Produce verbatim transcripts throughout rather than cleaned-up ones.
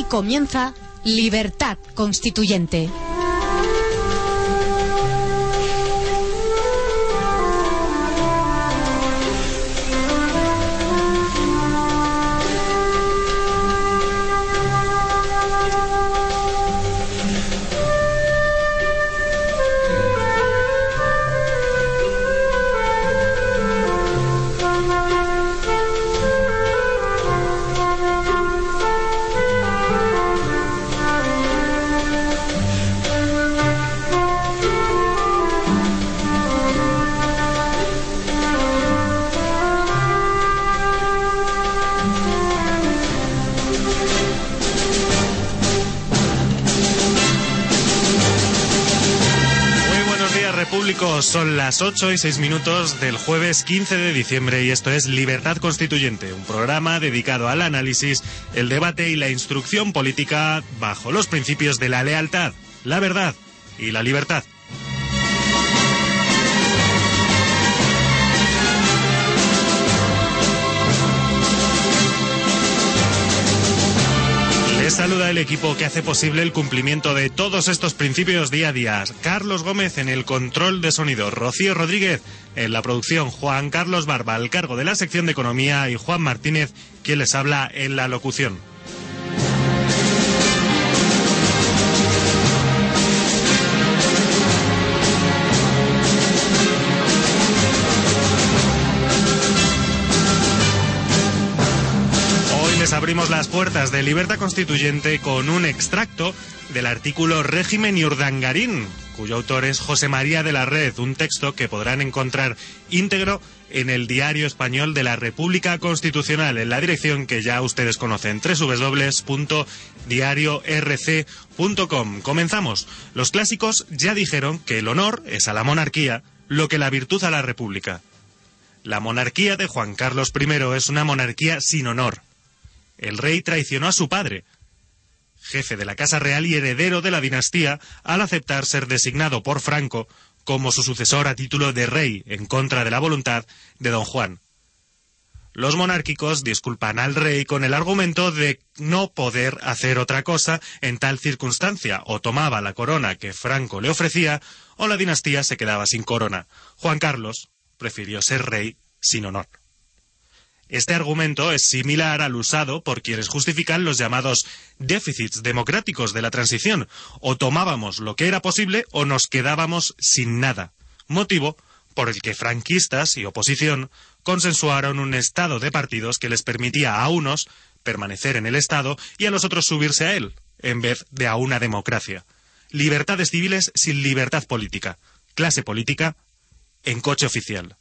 comienza Libertad Constituyente. Son las ocho y seis minutos del jueves quince de diciembre y esto es Libertad Constituyente, un programa dedicado al análisis, el debate y la instrucción política bajo los principios de la lealtad, la verdad y la libertad. Saluda el equipo que hace posible el cumplimiento de todos estos principios día a día. Carlos Gómez en el control de sonido, Rocío Rodríguez en la producción, Juan Carlos Barba al cargo de la sección de economía y Juan Martínez quien les habla en la locución. Abrimos las puertas de Libertad Constituyente con un extracto del artículo Régimen y Urdangarín, cuyo autor es José María de la Red, un texto que podrán encontrar íntegro en el Diario Español de la República Constitucional, en la dirección que ya ustedes conocen, doble u doble u doble u punto diario erre ce punto com. Comenzamos. Los clásicos ya dijeron que el honor es a la monarquía lo que la virtud a la república. La monarquía de Juan Carlos primero es una monarquía sin honor. El rey traicionó a su padre, jefe de la Casa Real y heredero de la dinastía, al aceptar ser designado por Franco como su sucesor a título de rey, en contra de la voluntad de don Juan. Los monárquicos disculpan al rey con el argumento de no poder hacer otra cosa en tal circunstancia, o tomaba la corona que Franco le ofrecía, o la dinastía se quedaba sin corona. Juan Carlos prefirió ser rey sin honor. Este argumento es similar al usado por quienes justifican los llamados déficits democráticos de la transición. O tomábamos lo que era posible o nos quedábamos sin nada. Motivo por el que franquistas y oposición consensuaron un estado de partidos que les permitía a unos permanecer en el Estado y a los otros subirse a él, en vez de a una democracia. Libertades civiles sin libertad política. Clase política en coche oficial.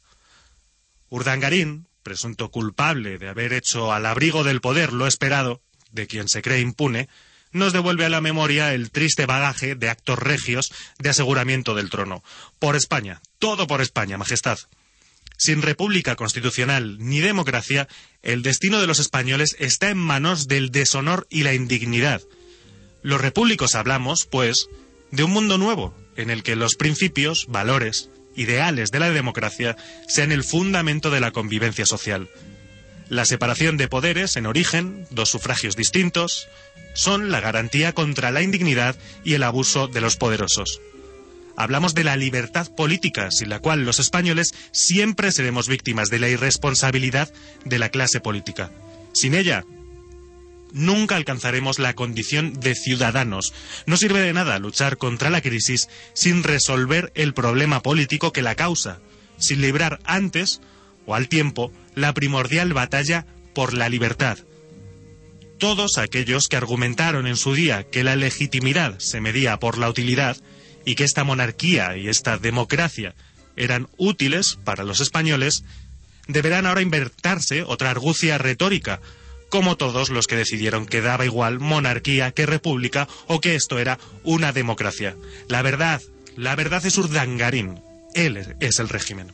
Urdangarín, presunto culpable de haber hecho al abrigo del poder lo esperado, de quien se cree impune, nos devuelve a la memoria el triste bagaje de actos regios de aseguramiento del trono. Por España, todo por España, majestad. Sin república constitucional ni democracia, el destino de los españoles está en manos del deshonor y la indignidad. Los repúblicos hablamos, pues, de un mundo nuevo, en el que los principios, valores, ideales de la democracia sean el fundamento de la convivencia social. La separación de poderes, en origen, dos sufragios distintos, son la garantía contra la indignidad y el abuso de los poderosos. Hablamos de la libertad política, sin la cual los españoles siempre seremos víctimas de la irresponsabilidad de la clase política. Sin ella, nunca alcanzaremos la condición de ciudadanos. No sirve de nada luchar contra la crisis sin resolver el problema político que la causa, sin librar antes o al tiempo la primordial batalla por la libertad. Todos aquellos que argumentaron en su día que la legitimidad se medía por la utilidad y que esta monarquía y esta democracia eran útiles para los españoles, deberán ahora inventarse otra argucia retórica, como todos los que decidieron que daba igual monarquía que república o que esto era una democracia. La verdad, la verdad es Urdangarín. Él es el régimen.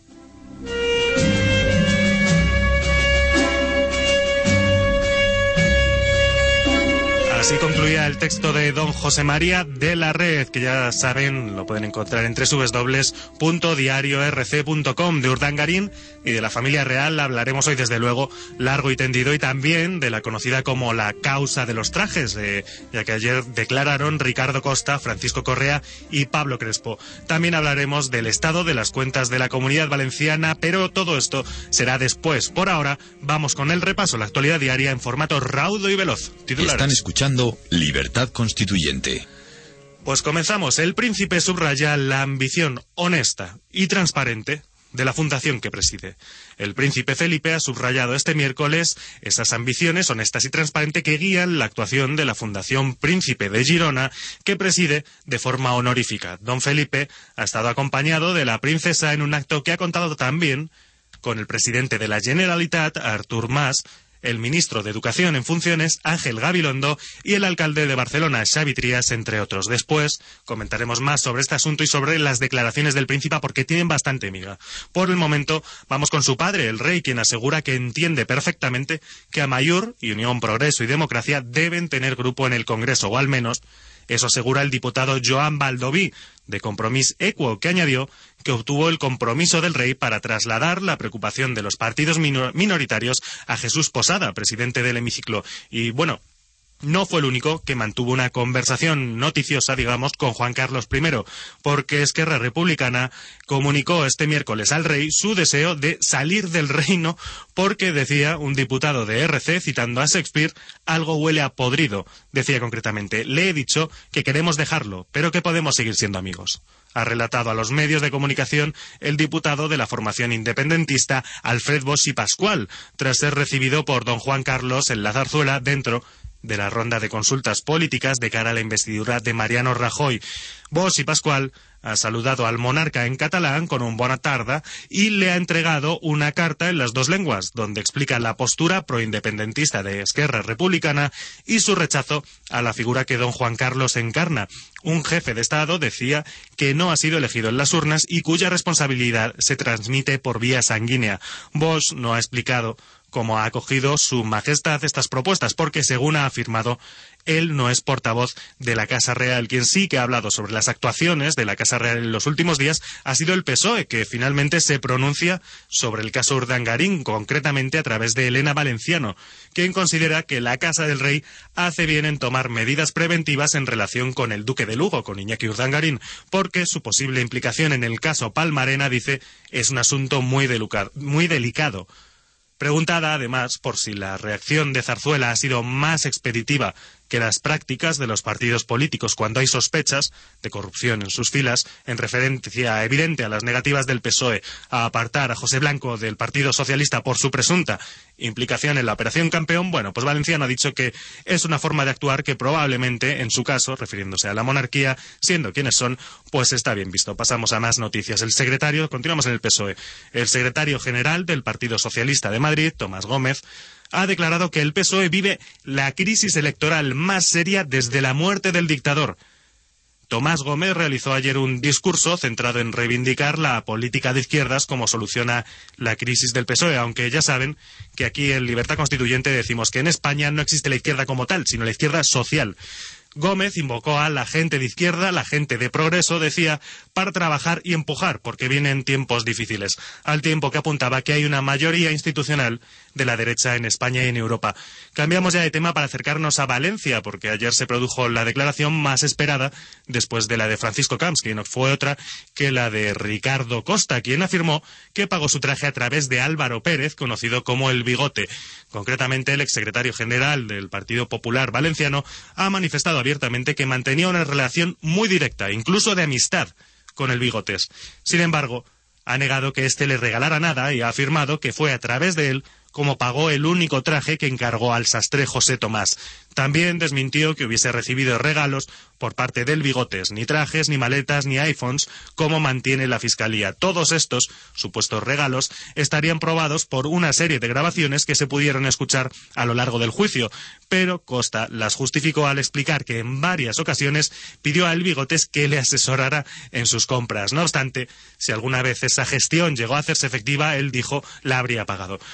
Así concluía el texto de don José María de la Red, que ya saben, lo pueden encontrar en doble u doble u doble u punto diario erre ce punto com. De Urdangarín y de la familia real hablaremos hoy, desde luego, largo y tendido, y también de la conocida como la causa de los trajes, eh, ya que ayer declararon Ricardo Costa, Francisco Correa y Pablo Crespo. También hablaremos del estado de las cuentas de la Comunidad Valenciana, pero todo esto será después. Por ahora, vamos con el repaso, la actualidad diaria en formato raudo y veloz. Titulares. Están escuchando Libertad Constituyente. Pues comenzamos. El príncipe subraya la ambición honesta y transparente de la fundación que preside. El príncipe Felipe ha subrayado este miércoles esas ambiciones honestas y transparentes que guían la actuación de la Fundación Príncipe de Girona, que preside de forma honorífica. Don Felipe ha estado acompañado de la princesa en un acto que ha contado también con el presidente de la Generalitat, Artur Mas, el ministro de Educación en funciones, Ángel Gabilondo, y el alcalde de Barcelona, Xavi Trias, entre otros. Después comentaremos más sobre este asunto y sobre las declaraciones del príncipe, porque tienen bastante miga. Por el momento, vamos con su padre, el rey, quien asegura que entiende perfectamente que Amaiur y Unión, Progreso y Democracia deben tener grupo en el Congreso, o al menos eso asegura el diputado Joan Baldoví, de Compromís Equo, que añadió que obtuvo el compromiso del rey para trasladar la preocupación de los partidos minoritarios a Jesús Posada, presidente del hemiciclo. Y bueno, no fue el único que mantuvo una conversación noticiosa, digamos, con Juan Carlos primero, porque Esquerra Republicana comunicó este miércoles al rey su deseo de salir del reino porque, decía un diputado de erre ce, citando a Shakespeare, algo huele a podrido. Decía concretamente, le he dicho que queremos dejarlo, pero que podemos seguir siendo amigos. Ha relatado a los medios de comunicación el diputado de la formación independentista Alfred Bosch y Pascual, tras ser recibido por don Juan Carlos en la Zarzuela dentro de la ronda de consultas políticas de cara a la investidura de Mariano Rajoy. Bosch y Pascual ha saludado al monarca en catalán con un bona tarda y le ha entregado una carta en las dos lenguas, donde explica la postura proindependentista de Esquerra Republicana y su rechazo a la figura que don Juan Carlos encarna, un jefe de Estado, decía, que no ha sido elegido en las urnas y cuya responsabilidad se transmite por vía sanguínea. Bosch no ha explicado cómo ha acogido su majestad estas propuestas, porque, según ha afirmado, él no es portavoz de la Casa Real. Quien sí que ha hablado sobre las actuaciones de la Casa Real en los últimos días ha sido el P S O E, que finalmente se pronuncia sobre el caso Urdangarín, concretamente a través de Elena Valenciano, quien considera que la Casa del Rey hace bien en tomar medidas preventivas en relación con el duque de Lugo, con Iñaki Urdangarín, porque su posible implicación en el caso Palmarena, dice, es un asunto muy, deluca- muy delicado. Preguntada, además, por si la reacción de Zarzuela ha sido más expeditiva que las prácticas de los partidos políticos cuando hay sospechas de corrupción en sus filas, en referencia evidente a las negativas del P S O E a apartar a José Blanco del Partido Socialista por su presunta implicación en la Operación Campeón, bueno, pues Valenciano ha dicho que es una forma de actuar que probablemente, en su caso, refiriéndose a la monarquía, siendo quienes son, pues está bien visto. Pasamos a más noticias. El secretario, continuamos en el P S O E, el secretario general del Partido Socialista de Madrid, Tomás Gómez, ha declarado que el P S O E vive la crisis electoral más seria desde la muerte del dictador. Tomás Gómez realizó ayer un discurso centrado en reivindicar la política de izquierdas como solución a la crisis del P S O E, aunque ya saben que aquí en Libertad Constituyente decimos que en España no existe la izquierda como tal, sino la izquierda social. Gómez invocó a la gente de izquierda, la gente de progreso, decía, para trabajar y empujar, porque vienen tiempos difíciles, al tiempo que apuntaba que hay una mayoría institucional de la derecha en España y en Europa. Cambiamos ya de tema para acercarnos a Valencia, porque ayer se produjo la declaración más esperada después de la de Francisco Camps, que no fue otra que la de Ricardo Costa, quien afirmó que pagó su traje a través de Álvaro Pérez, conocido como el Bigote. Concretamente, el exsecretario general del Partido Popular Valenciano ha manifestado abiertamente que mantenía una relación muy directa, incluso de amistad, con el Bigotes. Sin embargo, ha negado que éste le regalara nada y ha afirmado que fue a través de él como pagó el único traje que encargó al sastre José Tomás. También desmintió que hubiese recibido regalos por parte del Bigotes, ni trajes, ni maletas, ni iPhones, como mantiene la Fiscalía. Todos estos supuestos regalos estarían probados por una serie de grabaciones que se pudieron escuchar a lo largo del juicio, pero Costa las justificó al explicar que en varias ocasiones pidió a El Bigotes que le asesorara en sus compras. No obstante, si alguna vez esa gestión llegó a hacerse efectiva, él dijo la habría pagado. Por otro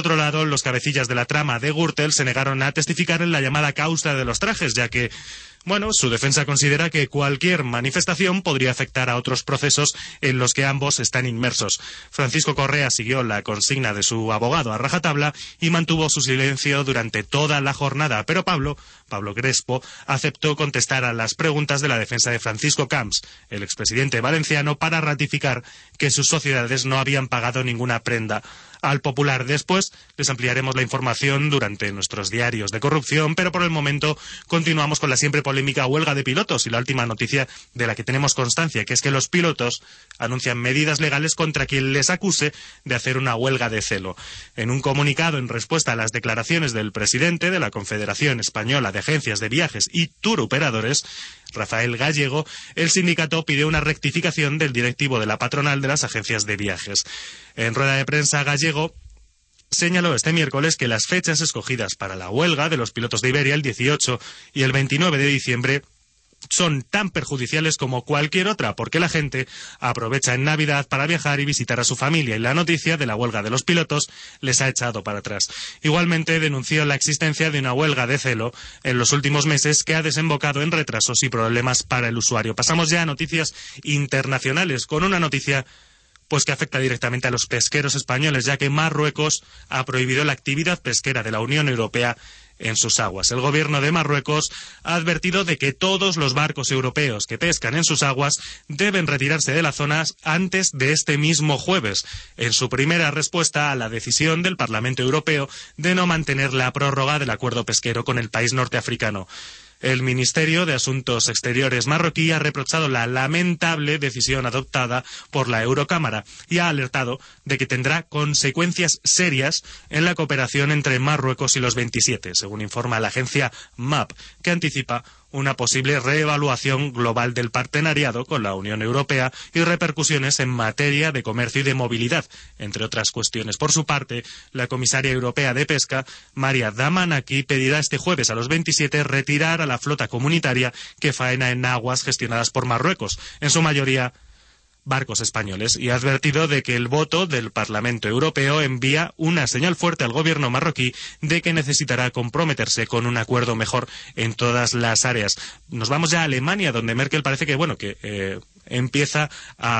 otro lado, los cabecillas de la trama de Gürtel se negaron a testificar en la llamada causa de los trajes, ya que, bueno, su defensa considera que cualquier manifestación podría afectar a otros procesos en los que ambos están inmersos. Francisco Correa siguió la consigna de su abogado a rajatabla y mantuvo su silencio durante toda la jornada, pero Pablo, Pablo Crespo, aceptó contestar a las preguntas de la defensa de Francisco Camps, el expresidente valenciano, para ratificar que sus sociedades no habían pagado ninguna prenda al Popular. Después les ampliaremos la información durante nuestros diarios de corrupción, pero por el momento continuamos con la siempre polémica huelga de pilotos y la última noticia de la que tenemos constancia, que es que los pilotos anuncian medidas legales contra quien les acuse de hacer una huelga de celo. En un comunicado en respuesta a las declaraciones del presidente de la Confederación Española de Agencias de Viajes y Touroperadores, Rafael Gallego, el sindicato pidió una rectificación del directivo de la patronal de las agencias de viajes. En rueda de prensa, Gallego señaló este miércoles que las fechas escogidas para la huelga de los pilotos de Iberia, el dieciocho y el veintinueve de diciembre, son tan perjudiciales como cualquier otra, porque la gente aprovecha en Navidad para viajar y visitar a su familia, y la noticia de la huelga de los pilotos les ha echado para atrás. Igualmente denunció la existencia de una huelga de celo en los últimos meses que ha desembocado en retrasos y problemas para el usuario. Pasamos ya a noticias internacionales, con una noticia pues que afecta directamente a los pesqueros españoles, ya que Marruecos ha prohibido la actividad pesquera de la Unión Europea en sus aguas. El gobierno de Marruecos ha advertido de que todos los barcos europeos que pescan en sus aguas deben retirarse de las zonas antes de este mismo jueves, en su primera respuesta a la decisión del Parlamento Europeo de no mantener la prórroga del acuerdo pesquero con el país norteafricano. El Ministerio de Asuntos Exteriores marroquí ha reprochado la lamentable decisión adoptada por la Eurocámara y ha alertado de que tendrá consecuencias serias en la cooperación entre Marruecos y los veintisiete, según informa la agencia M A P, que anticipa una posible reevaluación global del partenariado con la Unión Europea y repercusiones en materia de comercio y de movilidad, entre otras cuestiones. Por su parte, la comisaria europea de Pesca, Maria Damanaki, pedirá este jueves a los veintisiete retirar a la flota comunitaria que faena en aguas gestionadas por Marruecos, en su mayoría barcos españoles, y ha advertido de que el voto del Parlamento Europeo envía una señal fuerte al gobierno marroquí de que necesitará comprometerse con un acuerdo mejor en todas las áreas. Nos vamos ya a Alemania, donde Merkel parece que, bueno, que eh, empieza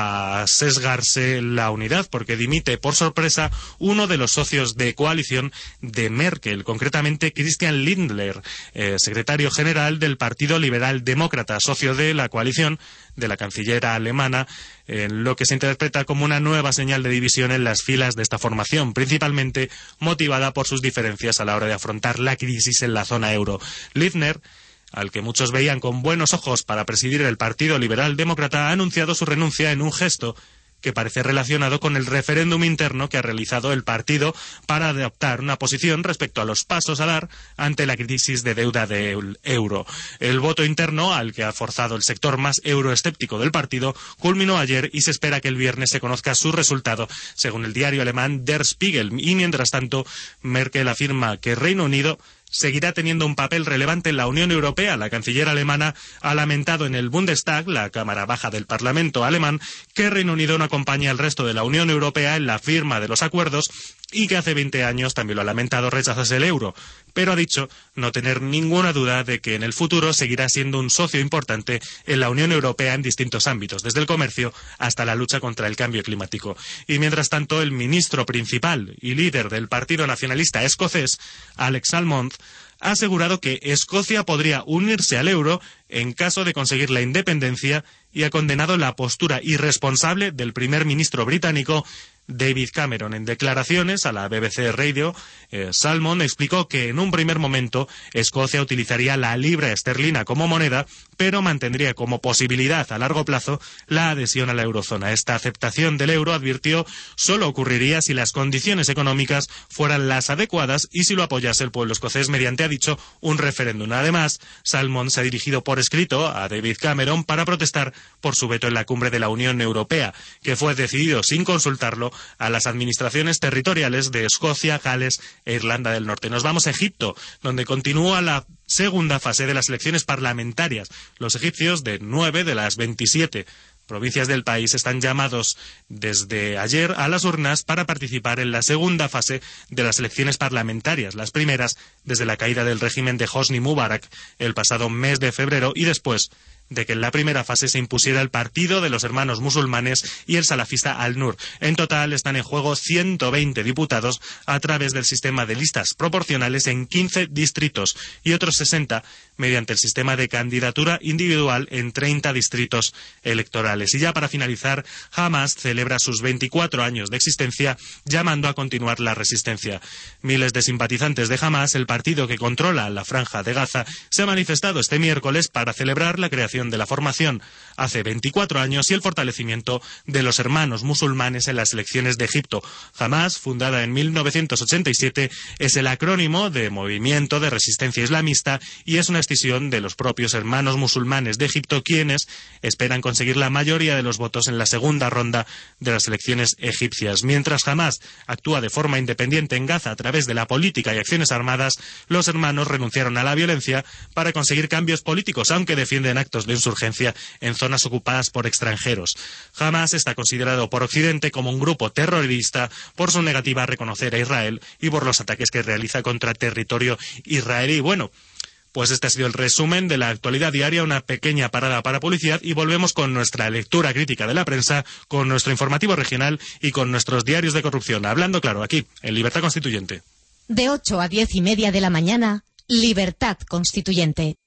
a sesgarse la unidad, porque dimite por sorpresa uno de los socios de coalición de Merkel, concretamente Christian Lindner, eh, secretario general del Partido Liberal Demócrata, socio de la coalición de la canciller alemana, en lo que se interpreta como una nueva señal de división en las filas de esta formación, principalmente motivada por sus diferencias a la hora de afrontar la crisis en la zona euro. Lindner, al que muchos veían con buenos ojos para presidir el Partido Liberal Demócrata, ha anunciado su renuncia en un gesto que parece relacionado con el referéndum interno que ha realizado el partido para adoptar una posición respecto a los pasos a dar ante la crisis de deuda del euro. El voto interno, al que ha forzado el sector más euroescéptico del partido, culminó ayer y se espera que el viernes se conozca su resultado, según el diario alemán Der Spiegel. Y mientras tanto, Merkel afirma que Reino Unido seguirá teniendo un papel relevante en la Unión Europea. La canciller alemana ha lamentado en el Bundestag, la Cámara Baja del Parlamento alemán, que Reino Unido no acompañe al resto de la Unión Europea en la firma de los acuerdos y que hace veinte años, también lo ha lamentado, rechazase el euro, pero ha dicho no tener ninguna duda de que en el futuro seguirá siendo un socio importante en la Unión Europea en distintos ámbitos, desde el comercio hasta la lucha contra el cambio climático. Y mientras tanto, el ministro principal y líder del Partido Nacionalista Escocés, Alex Salmond, ha asegurado que Escocia podría unirse al euro en caso de conseguir la independencia y ha condenado la postura irresponsable del primer ministro británico David Cameron. En declaraciones a la B B C Radio, eh, Salmond explicó que en un primer momento Escocia utilizaría la libra esterlina como moneda, pero mantendría como posibilidad a largo plazo la adhesión a la eurozona. Esta aceptación del euro, advirtió, solo ocurriría si las condiciones económicas fueran las adecuadas y si lo apoyase el pueblo escocés mediante, ha dicho, un referéndum. Además, Salmond se ha dirigido por escrito a David Cameron para protestar por su veto en la cumbre de la Unión Europea, que fue decidido sin consultarlo a las administraciones territoriales de Escocia, Gales e Irlanda del Norte. Nos vamos a Egipto, donde continúa la segunda fase de las elecciones parlamentarias. Los egipcios, de nueve de las veintisiete provincias del país están llamados desde ayer a las urnas para participar en la segunda fase de las elecciones parlamentarias, las primeras desde la caída del régimen de Hosni Mubarak el pasado mes de febrero y después de que en la primera fase se impusiera el partido de los hermanos musulmanes y el salafista Al-Nur. En total están en juego ciento veinte diputados a través del sistema de listas proporcionales en quince distritos y otros sesenta mediante el sistema de candidatura individual en treinta distritos electorales. Y ya para finalizar, Hamas celebra sus veinticuatro años de existencia llamando a continuar la resistencia. Miles de simpatizantes de Hamas, el partido que controla la franja de Gaza, se ha manifestado este miércoles para celebrar la creación de la formación hace veinticuatro años y el fortalecimiento de los hermanos musulmanes en las elecciones de Egipto. Hamas, fundada en mil novecientos ochenta y siete, es el acrónimo de Movimiento de Resistencia Islamista y es una escisión de los propios hermanos musulmanes de Egipto, quienes esperan conseguir la mayoría de los votos en la segunda ronda de las elecciones egipcias. Mientras Hamas actúa de forma independiente en Gaza a través de la política y acciones armadas, los hermanos renunciaron a la violencia para conseguir cambios políticos, aunque defienden actos de insurgencia en zonas ocupadas por extranjeros. Hamas está considerado por Occidente como un grupo terrorista por su negativa a reconocer a Israel y por los ataques que realiza contra territorio israelí. Bueno, pues este ha sido el resumen de la actualidad diaria, una pequeña parada para publicidad y volvemos con nuestra lectura crítica de la prensa, con nuestro informativo regional y con nuestros diarios de corrupción. Hablando claro, aquí, en Libertad Constituyente. De ocho a diez y media de la mañana, Libertad Constituyente.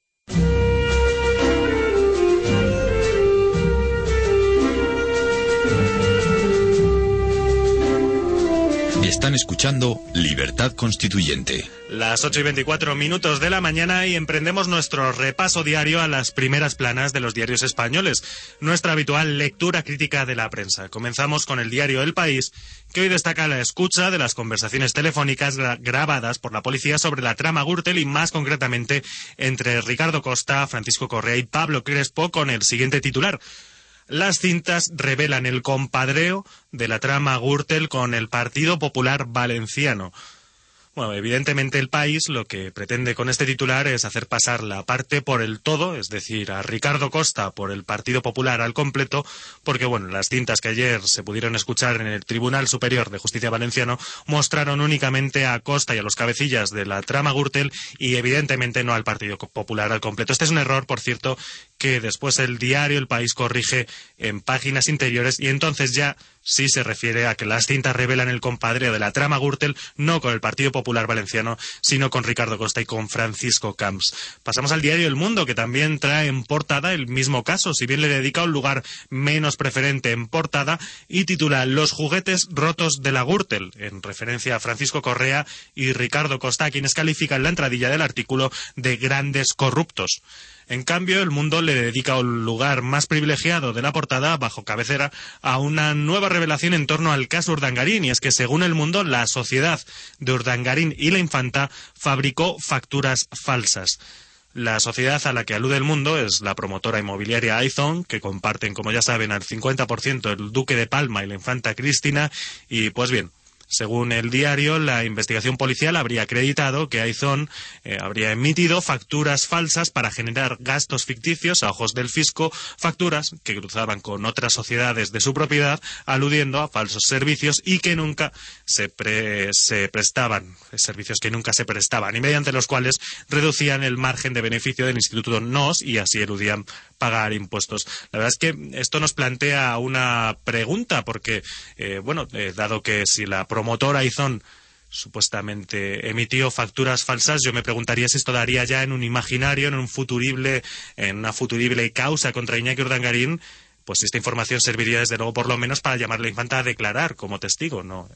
Están escuchando Libertad Constituyente. Las ocho y veinticuatro minutos de la mañana y emprendemos nuestro repaso diario a las primeras planas de los diarios españoles, nuestra habitual lectura crítica de la prensa. Comenzamos con el diario El País, que hoy destaca la escucha de las conversaciones telefónicas gra- grabadas por la policía sobre la trama Gürtel y más concretamente entre Ricardo Costa, Francisco Correa y Pablo Crespo, con el siguiente titular: las cintas revelan el compadreo de la trama Gürtel con el Partido Popular Valenciano. Bueno, evidentemente El País lo que pretende con este titular es hacer pasar la parte por el todo, es decir, a Ricardo Costa por el Partido Popular al completo, porque bueno, las cintas que ayer se pudieron escuchar en el Tribunal Superior de Justicia Valenciano mostraron únicamente a Costa y a los cabecillas de la trama Gürtel y evidentemente no al Partido Popular al completo. Este es un error, por cierto, que después el diario El País corrige en páginas interiores y entonces ya sí se refiere a que las cintas revelan el compadreo de la trama Gürtel no con el Partido Popular Valenciano, sino con Ricardo Costa y con Francisco Camps. Pasamos al diario El Mundo, que también trae en portada el mismo caso, si bien le dedica un lugar menos preferente en portada y titula Los juguetes rotos de la Gürtel, en referencia a Francisco Correa y Ricardo Costa, a quienes califican la entradilla del artículo de grandes corruptos. En cambio, El Mundo le dedica un lugar más privilegiado de la portada, bajo cabecera, a una nueva revelación en torno al caso Urdangarín, y es que, según El Mundo, la sociedad de Urdangarín y la Infanta fabricó facturas falsas. La sociedad a la que alude El Mundo es la promotora inmobiliaria Aizon, que comparten, como ya saben, al cincuenta por ciento el Duque de Palma y la Infanta Cristina, y pues bien, según el diario, la investigación policial habría acreditado que Aizon eh, habría emitido facturas falsas para generar gastos ficticios a ojos del fisco, facturas que cruzaban con otras sociedades de su propiedad, aludiendo a falsos servicios y que nunca se, pre se prestaban, servicios que nunca se prestaban, y mediante los cuales reducían el margen de beneficio del Instituto N O S y así eludían pagar impuestos. La verdad es que esto nos plantea una pregunta, porque, eh, bueno, eh, dado que si la promotora Aizon supuestamente emitió facturas falsas, yo me preguntaría si esto daría ya en un imaginario, en un futurible, en una futurible causa contra Iñaki Urdangarín, pues esta información serviría desde luego por lo menos para llamar a la Infanta a declarar como testigo, ¿no?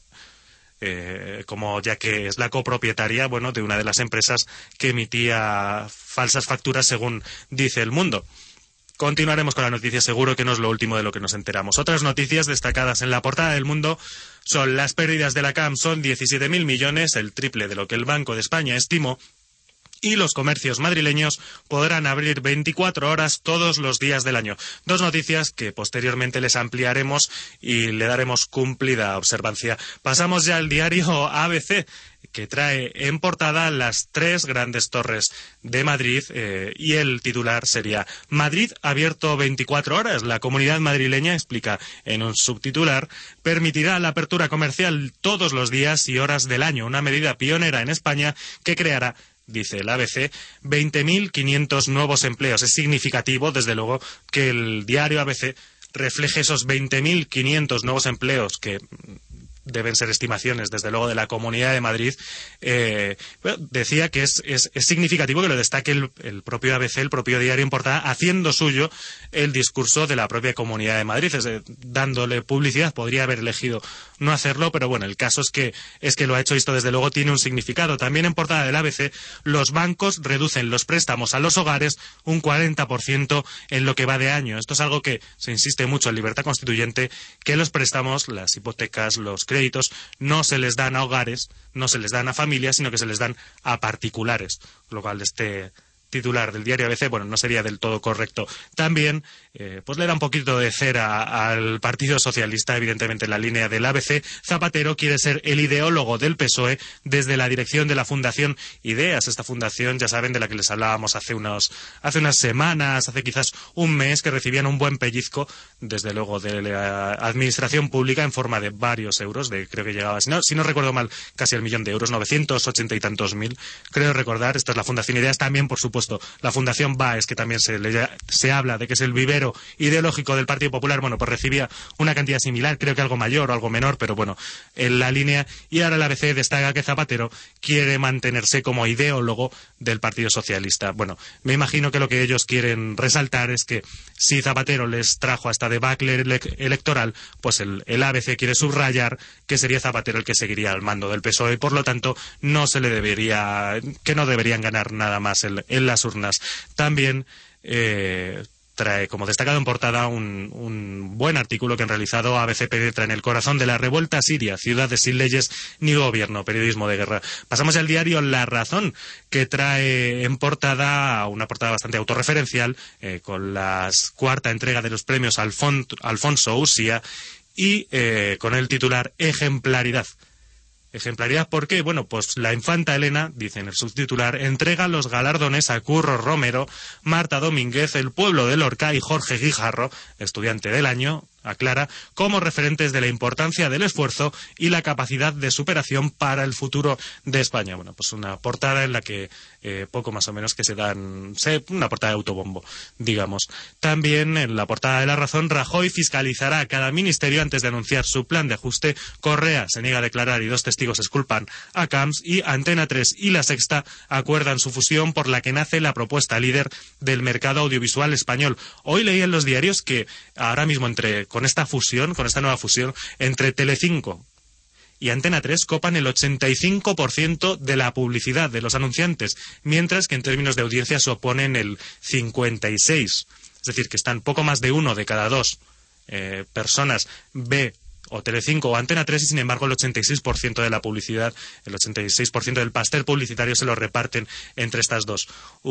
Eh, como ya que es la copropietaria, bueno, de una de las empresas que emitía falsas facturas, según dice El Mundo. Continuaremos con la noticia, seguro que no es lo último de lo que nos enteramos. Otras noticias destacadas en la portada del Mundo son las pérdidas de la C A M, son diecisiete mil millones, el triple de lo que el Banco de España estimó, y los comercios madrileños podrán abrir veinticuatro horas todos los días del año. Dos noticias que posteriormente les ampliaremos y le daremos cumplida observancia. Pasamos ya al diario A B C, que trae en portada las tres grandes torres de Madrid, eh, y el titular sería Madrid abierto veinticuatro horas. La Comunidad madrileña, explica en un subtitular, permitirá la apertura comercial todos los días y horas del año, una medida pionera en España que creará, dice el A B C, veinte mil quinientos nuevos empleos. Es significativo, desde luego, que el diario A B C refleje esos veinte mil quinientos nuevos empleos que deben ser estimaciones, desde luego, de la Comunidad de Madrid. Eh, bueno, decía que es, es, es significativo que lo destaque el, el propio A B C, el propio diario en portada, haciendo suyo el discurso de la propia Comunidad de Madrid, es de, dándole publicidad. Podría haber elegido no hacerlo, pero bueno, el caso es que es que lo ha hecho. Esto, desde luego, tiene un significado. También en portada del A B C, los bancos reducen los préstamos a los hogares un cuarenta por ciento en lo que va de año. Esto es algo que se insiste mucho en Libertad Constituyente, que los préstamos, las hipotecas, los créditos, no se les dan a hogares, no se les dan a familias, sino que se les dan a particulares, lo cual este titular del diario A B C, bueno, no sería del todo correcto. También, eh, pues le da un poquito de cera al Partido Socialista, evidentemente en la línea del A B C. Zapatero quiere ser el ideólogo del P S O E desde la dirección de la Fundación Ideas. Esta fundación, ya saben, de la que les hablábamos hace unos, hace unas semanas, hace quizás un mes, que recibían un buen pellizco, desde luego, de la administración pública en forma de varios euros, de creo que llegaba, si no, si no recuerdo mal, casi el millón de euros, novecientos ochenta y tantos mil, creo recordar. Esto es la Fundación Ideas. También, por supuesto, la Fundación Baes, que también se, le, se habla de que es el vivero ideológico del Partido Popular, bueno, pues recibía una cantidad similar, creo que algo mayor o algo menor, pero bueno, en la línea. Y ahora el A B C destaca que Zapatero quiere mantenerse como ideólogo del Partido Socialista. Bueno, me imagino que lo que ellos quieren resaltar es que si Zapatero les trajo a esta debacle ele electoral, pues el, el A B C quiere subrayar que sería Zapatero el que seguiría al mando del P S O E, y por lo tanto no se le debería, que no deberían ganar nada más en, en las urnas. También eh, trae como destacado en portada un, un buen artículo que han realizado. A B C penetra en el corazón de la revuelta siria, ciudades sin leyes ni gobierno, periodismo de guerra. Pasamos al diario La Razón, que trae en portada una portada bastante autorreferencial, eh, con la cuarta entrega de los premios Alfon Alfonso Usía, y eh, con el titular Ejemplaridad. Ejemplaridad, ¿por qué? Bueno, pues la infanta Elena, dice en el subtitular, entrega los galardones a Curro Romero, Marta Domínguez, el pueblo de Lorca y Jorge Guijarro, estudiante del año, aclara, como referentes de la importancia del esfuerzo y la capacidad de superación para el futuro de España. Bueno, pues una portada en la que eh, poco más o menos que se dan, se, una portada de autobombo, digamos. También en la portada de La Razón, Rajoy fiscalizará a cada ministerio antes de anunciar su plan de ajuste. Correa se niega a declarar y dos testigos exculpan a Camps, y Antena tres y La Sexta acuerdan su fusión, por la que nace la propuesta líder del mercado audiovisual español. Hoy leí en los diarios que ahora mismo entre con esta fusión, con esta nueva fusión, entre Telecinco y Antena tres copan el ochenta y cinco por ciento de la publicidad de los anunciantes, mientras que en términos de audiencia se oponen el cincuenta y seis por ciento. Es decir, que están poco más de uno de cada dos eh, personas ve o Telecinco o Antena tres, y sin embargo el ochenta y seis por ciento de la publicidad, el ochenta y seis por ciento del pastel publicitario se lo reparten entre estas dos.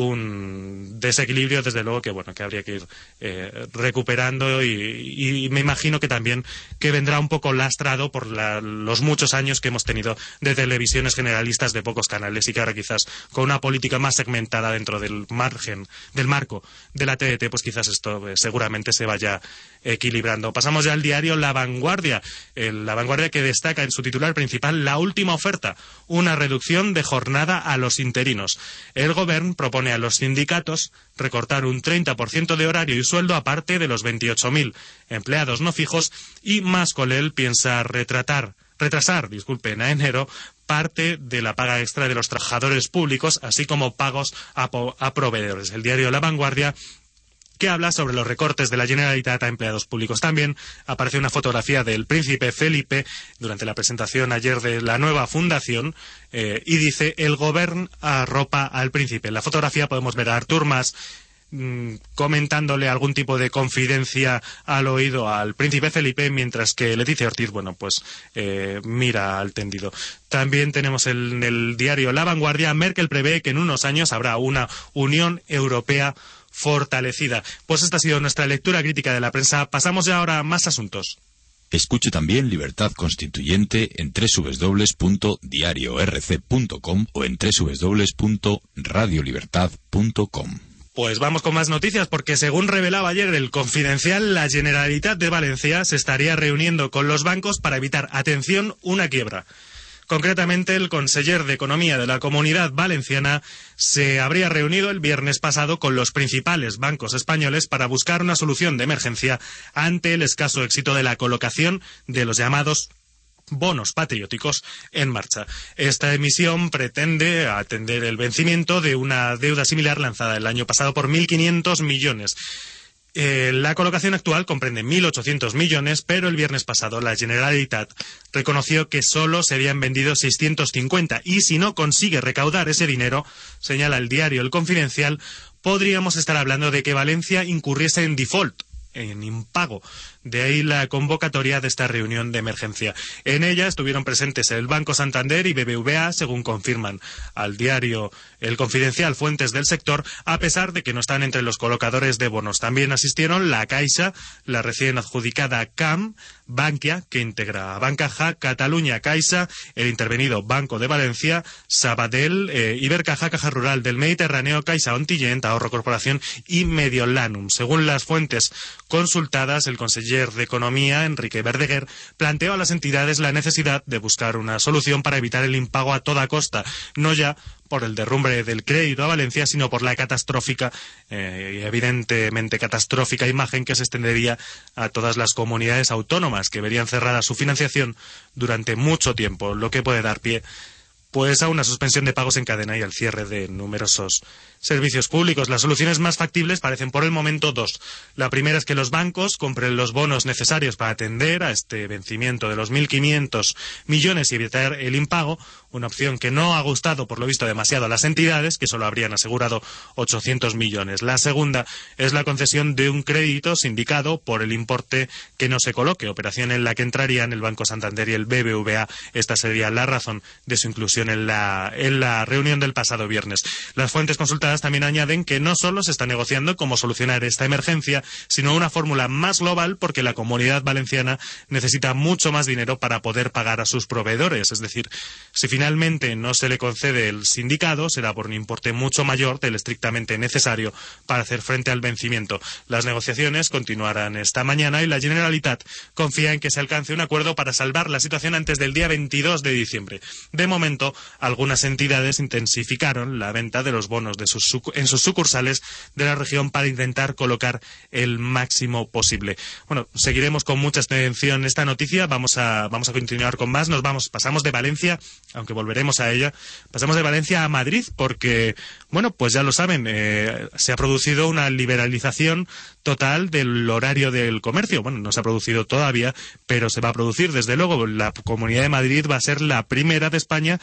Un desequilibrio, desde luego, que bueno, que habría que ir eh, recuperando, y, y me imagino que también que vendrá un poco lastrado por la, los muchos años que hemos tenido de televisiones generalistas de pocos canales, y que ahora quizás con una política más segmentada dentro del margen, del marco de la T D T, pues quizás esto eh, seguramente se vaya equilibrando. Pasamos ya al diario La Vanguardia. El, La Vanguardia, que destaca en su titular principal la última oferta, una reducción de jornada a los interinos. El Gobierno propone a los sindicatos recortar un treinta por ciento de horario y sueldo aparte de los veintiocho mil empleados no fijos, y Mascolell piensa retratar, retrasar, disculpen, a enero parte de la paga extra de los trabajadores públicos, así como pagos a, a proveedores. El diario La Vanguardia, que habla sobre los recortes de la Generalitat a empleados públicos. También aparece una fotografía del príncipe Felipe durante la presentación ayer de la nueva fundación, eh, y dice: el Gobierno arropa al príncipe. En la fotografía podemos ver a Artur Mas mmm, comentándole algún tipo de confidencia al oído al príncipe Felipe, mientras que Leticia Ortiz, bueno, pues eh, mira al tendido. También tenemos en el, el diario La Vanguardia: Merkel prevé que en unos años habrá una Unión Europea fortalecida. Pues esta ha sido nuestra lectura crítica de la prensa. Pasamos ya ahora a más asuntos. Escuche también Libertad Constituyente en doble u doble u doble u punto diario r c punto com o en doble u doble u doble u punto radio libertad punto com. Pues vamos con más noticias, porque según revelaba ayer el Confidencial, la Generalitat de Valencia se estaría reuniendo con los bancos para evitar, atención, una quiebra. Concretamente, el conseller de Economía de la Comunidad Valenciana se habría reunido el viernes pasado con los principales bancos españoles para buscar una solución de emergencia ante el escaso éxito de la colocación de los llamados bonos patrióticos en marcha. Esta emisión pretende atender el vencimiento de una deuda similar lanzada el año pasado por mil quinientos millones. Eh, la colocación actual comprende mil ochocientos millones, pero el viernes pasado la Generalitat reconoció que solo se habían vendido seiscientos cincuenta y si no consigue recaudar ese dinero, señala el diario El Confidencial, podríamos estar hablando de que Valencia incurriese en default, en impago. De ahí la convocatoria de esta reunión de emergencia. En ella estuvieron presentes el Banco Santander y B B V A, según confirman al diario El Confidencial fuentes del sector, a pesar de que no están entre los colocadores de bonos. También asistieron la Caixa, la recién adjudicada C A M, Bankia, que integra a Bancaja, Cataluña Caixa, el intervenido Banco de Valencia, Sabadell, eh, Ibercaja, Caja Rural del Mediterráneo, Caixa Ontillent, Ahorro Corporación y Mediolanum. Según las fuentes consultadas, el conseller de Economía, Enrique Verdeguer, planteó a las entidades la necesidad de buscar una solución para evitar el impago a toda costa, no ya por el derrumbe del crédito a Valencia, sino por la catastrófica eh, y evidentemente catastrófica imagen que se extendería a todas las comunidades autónomas que verían cerrada su financiación durante mucho tiempo, lo que puede dar pie pues a una suspensión de pagos en cadena y al cierre de numerosos servicios públicos. Las soluciones más factibles parecen por el momento dos. La primera es que los bancos compren los bonos necesarios para atender a este vencimiento de los mil quinientos millones y evitar el impago, una opción que no ha gustado por lo visto demasiado a las entidades, que solo habrían asegurado ochocientos millones. La segunda es la concesión de un crédito sindicado por el importe que no se coloque, operación en la que entrarían el Banco Santander y el B B V A. Esta sería la razón de su inclusión en la, en la reunión del pasado viernes. Las fuentes consultadas también añaden que no solo se está negociando cómo solucionar esta emergencia, sino una fórmula más global, porque la Comunidad Valenciana necesita mucho más dinero para poder pagar a sus proveedores. Es decir, si finalmente no se le concede el sindicado, será por un importe mucho mayor del estrictamente necesario para hacer frente al vencimiento. Las negociaciones continuarán esta mañana y la Generalitat confía en que se alcance un acuerdo para salvar la situación antes del día veintidós de diciembre. De momento, algunas entidades intensificaron la venta de los bonos de sus en sus sucursales de la región para intentar colocar el máximo posible. Bueno, seguiremos con mucha atención esta noticia. Vamos a vamos a continuar con más. Nos vamos, pasamos de Valencia, aunque volveremos a ella, pasamos de Valencia a Madrid porque, bueno, pues ya lo saben, eh, se ha producido una liberalización total del horario del comercio. Bueno, no se ha producido todavía, pero se va a producir. Desde luego, la Comunidad de Madrid va a ser la primera de España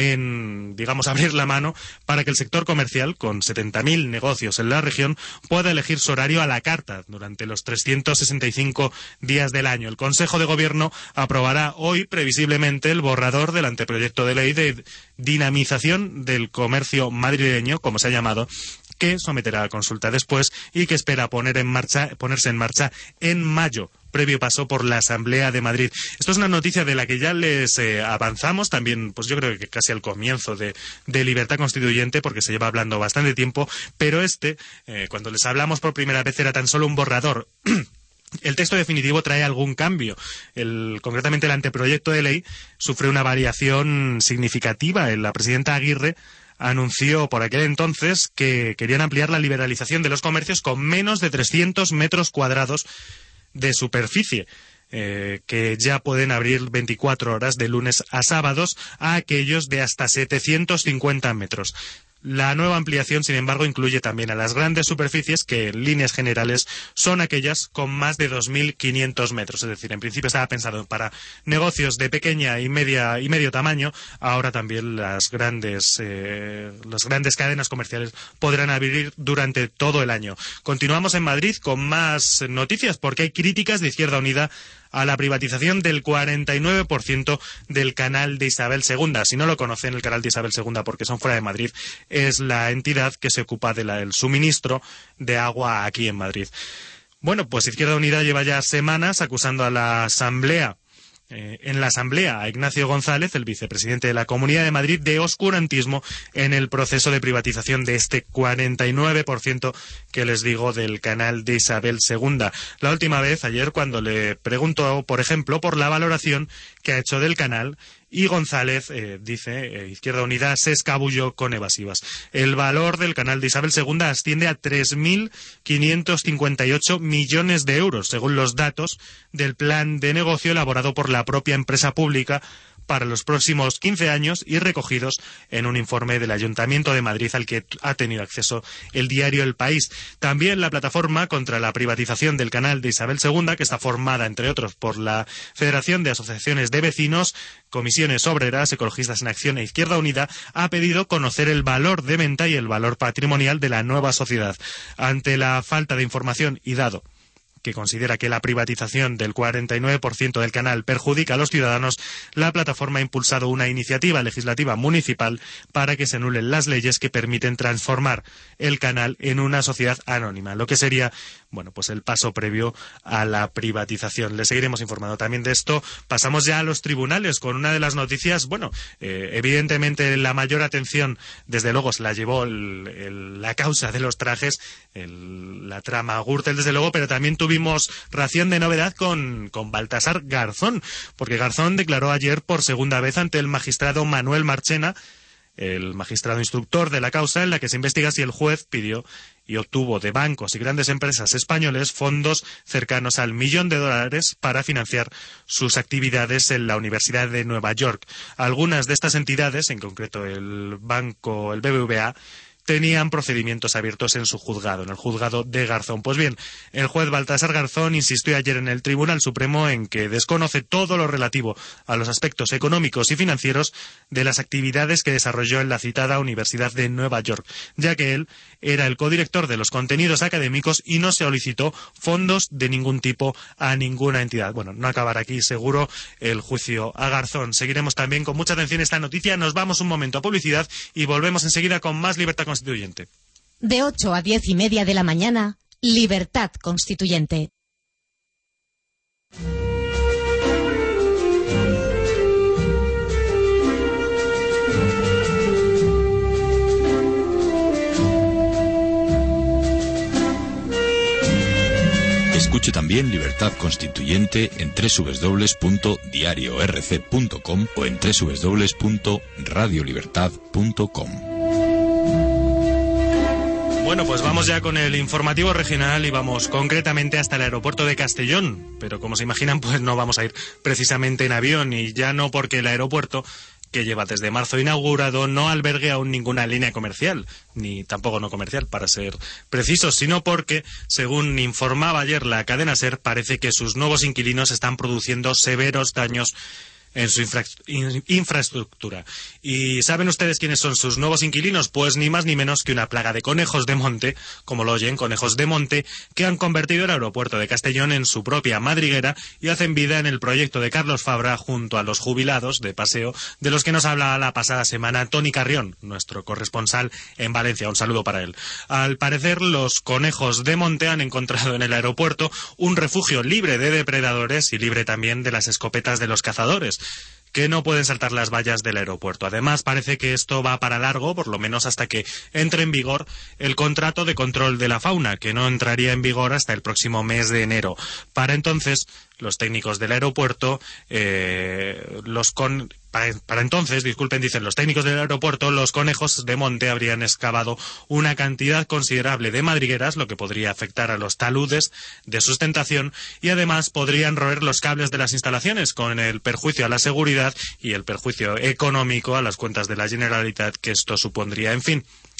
en, digamos, abrir la mano para que el sector comercial, con setenta mil negocios en la región, pueda elegir su horario a la carta durante los trescientos sesenta y cinco días del año. El Consejo de Gobierno aprobará hoy, previsiblemente, el borrador del anteproyecto de ley de dinamización del comercio madrileño, como se ha llamado, que someterá a consulta después y que espera poner en marcha, ponerse en marcha en mayo, previo paso por la Asamblea de Madrid. Esto es una noticia de la que ya les eh, avanzamos también, pues yo creo que casi al comienzo de, de Libertad Constituyente, porque se lleva hablando bastante tiempo, pero este, eh, cuando les hablamos por primera vez, era tan solo un borrador. El texto definitivo trae algún cambio. El, concretamente el anteproyecto de ley sufre una variación significativa. La presidenta Aguirre anunció por aquel entonces que querían ampliar la liberalización de los comercios con menos de trescientos metros cuadrados de superficie, eh, que ya pueden abrir veinticuatro horas de lunes a sábados, a aquellos de hasta setecientos cincuenta metros. La nueva ampliación, sin embargo, incluye también a las grandes superficies, que en líneas generales son aquellas con más de dos mil quinientos metros. Es decir, en principio estaba pensado para negocios de pequeña y media y medio tamaño. Ahora también las grandes, eh, las grandes cadenas comerciales podrán abrir durante todo el año. Continuamos en Madrid con más noticias, porque hay críticas de Izquierda Unida a la privatización del cuarenta y nueve por ciento del canal de Isabel segunda. Si no lo conocen, el canal de Isabel segunda, porque son fuera de Madrid, es la entidad que se ocupa del suministro de agua aquí en Madrid. Bueno, pues Izquierda Unida lleva ya semanas acusando a la Asamblea, eh, en la Asamblea, a Ignacio González, el vicepresidente de la Comunidad de Madrid, de oscurantismo en el proceso de privatización de este cuarenta y nueve por ciento que les digo del canal de Isabel segunda. La última vez, ayer, cuando le preguntó, por ejemplo, por la valoración que ha hecho del canal, y González, eh, dice, eh, Izquierda Unida se escabulló con evasivas. El valor del canal de Isabel segunda asciende a tres mil quinientos cincuenta y ocho millones de euros, según los datos del plan de negocio elaborado por la propia empresa pública para los próximos quince años y recogidos en un informe del Ayuntamiento de Madrid al que ha tenido acceso el diario El País. También la plataforma contra la privatización del canal de Isabel segunda, que está formada, entre otros, por la Federación de Asociaciones de Vecinos, Comisiones Obreras, Ecologistas en Acción e Izquierda Unida, ha pedido conocer el valor de venta y el valor patrimonial de la nueva sociedad. Ante la falta de información y dado que considera que la privatización del cuarenta y nueve por ciento del canal perjudica a los ciudadanos, la plataforma ha impulsado una iniciativa legislativa municipal para que se anulen las leyes que permiten transformar el canal en una sociedad anónima, lo que sería, bueno, pues el paso previo a la privatización. Le seguiremos informando también de esto. Pasamos ya a los tribunales con una de las noticias, bueno, eh, evidentemente la mayor atención, desde luego, se la llevó el, el, la causa de los trajes, el, la trama Gürtel, desde luego, pero también tuvimos Tuvimos ración de novedad con, con Baltasar Garzón, porque Garzón declaró ayer por segunda vez ante el magistrado Manuel Marchena, el magistrado instructor de la causa, en la que se investiga si el juez pidió y obtuvo de bancos y grandes empresas españoles fondos cercanos al millón de dólares para financiar sus actividades en la Universidad de Nueva York. Algunas de estas entidades, en concreto el banco, el B B V A, tenían procedimientos abiertos en su juzgado, en el juzgado de Garzón. Pues bien, el juez Baltasar Garzón insistió ayer en el Tribunal Supremo en que desconoce todo lo relativo a los aspectos económicos y financieros de las actividades que desarrolló en la citada Universidad de Nueva York, ya que él era el codirector de los contenidos académicos y no solicitó fondos de ningún tipo a ninguna entidad. Bueno, no acabará aquí seguro el juicio a Garzón. Seguiremos también con mucha atención esta noticia. Nos vamos un momento a publicidad y volvemos enseguida con más Libertad Constituyente. De ocho a diez y media de la mañana, Libertad Constituyente. Escuche también Libertad Constituyente en doble u doble u doble u punto diario erre ce punto com o en doble u doble u doble u punto radio libertad punto com. Bueno, pues vamos ya con el informativo regional y vamos concretamente hasta el aeropuerto de Castellón. Pero como se imaginan, pues no vamos a ir precisamente en avión, y ya no porque el aeropuerto, que lleva desde marzo inaugurado, no albergue aún ninguna línea comercial, ni tampoco no comercial, para ser precisos, sino porque, según informaba ayer la cadena SER, parece que sus nuevos inquilinos están produciendo severos daños en su infra infraestructura. ¿Y saben ustedes quiénes son sus nuevos inquilinos? Pues ni más ni menos que una plaga de conejos de monte, como lo oyen, conejos de monte, que han convertido el aeropuerto de Castellón en su propia madriguera y hacen vida en el proyecto de Carlos Fabra junto a los jubilados de paseo, de los que nos hablaba la pasada semana Tony Carrión, nuestro corresponsal en Valencia. Un saludo para él. Al parecer, los conejos de monte han encontrado en el aeropuerto un refugio libre de depredadores y libre también de las escopetas de los cazadores, que no pueden saltar las vallas del aeropuerto. Además, parece que esto va para largo, por lo menos hasta que entre en vigor el contrato de control de la fauna, que no entraría en vigor hasta el próximo mes de enero. Para entonces, los técnicos del aeropuerto, eh, los con... Para, para entonces, disculpen, dicen los técnicos del aeropuerto, los conejos de monte habrían excavado una cantidad considerable de madrigueras, lo que podría afectar a los taludes de sustentación, y además podrían roer los cables de las instalaciones, con el perjuicio a la seguridad y el perjuicio económico a las cuentas de la Generalitat que esto supondría. En fin,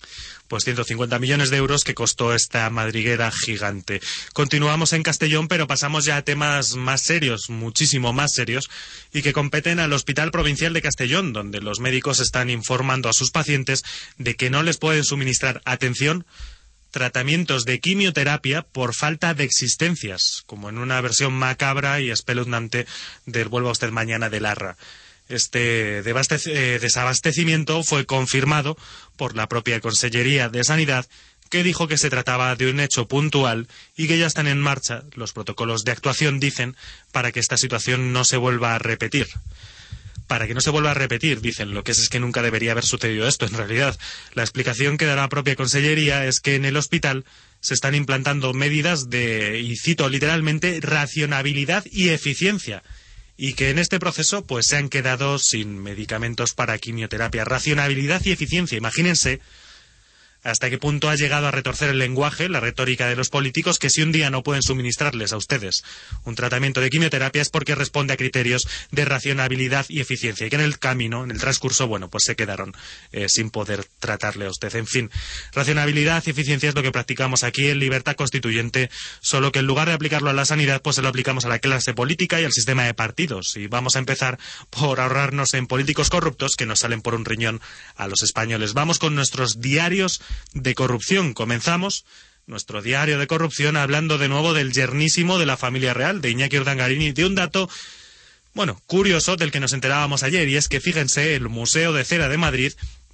Pues ciento cincuenta millones de euros que costó esta madriguera gigante. Continuamos en Castellón, pero pasamos ya a temas más serios, muchísimo más serios, y que competen al Hospital Provincial de Castellón, donde los médicos están informando a sus pacientes de que no les pueden suministrar, atención, tratamientos de quimioterapia por falta de existencias, como en una versión macabra y espeluznante del Vuelva usted mañana de Larra. Este desabastecimiento fue confirmado por la propia Consellería de Sanidad, que dijo que se trataba de un hecho puntual y que ya están en marcha los protocolos de actuación, dicen, para que esta situación no se vuelva a repetir. Para que no se vuelva a repetir, dicen, lo que es es que nunca debería haber sucedido esto, en realidad. La explicación que da la propia Consellería es que en el hospital se están implantando medidas de, y cito literalmente, racionabilidad y eficiencia, y que en este proceso pues se han quedado sin medicamentos para quimioterapia. Racionabilidad y eficiencia, imagínense hasta qué punto ha llegado a retorcer el lenguaje, la retórica de los políticos, que si un día no pueden suministrarles a ustedes un tratamiento de quimioterapia es porque responde a criterios de racionabilidad y eficiencia, y que en el camino, en el transcurso, bueno, pues se quedaron eh, sin poder tratarle a usted. En fin, racionabilidad y eficiencia es lo que practicamos aquí en Libertad Constituyente, solo que en lugar de aplicarlo a la sanidad, pues se lo aplicamos a la clase política y al sistema de partidos. Y vamos a empezar por ahorrarnos en políticos corruptos que nos salen por un riñón a los españoles. Vamos con nuestros diarios de corrupción. Comenzamos nuestro diario de corrupción hablando de nuevo del yernísimo de la familia real, de Iñaki Urdangarín, y de un dato, bueno, curioso del que nos enterábamos ayer, y es que, fíjense, el Museo de Cera de Madrid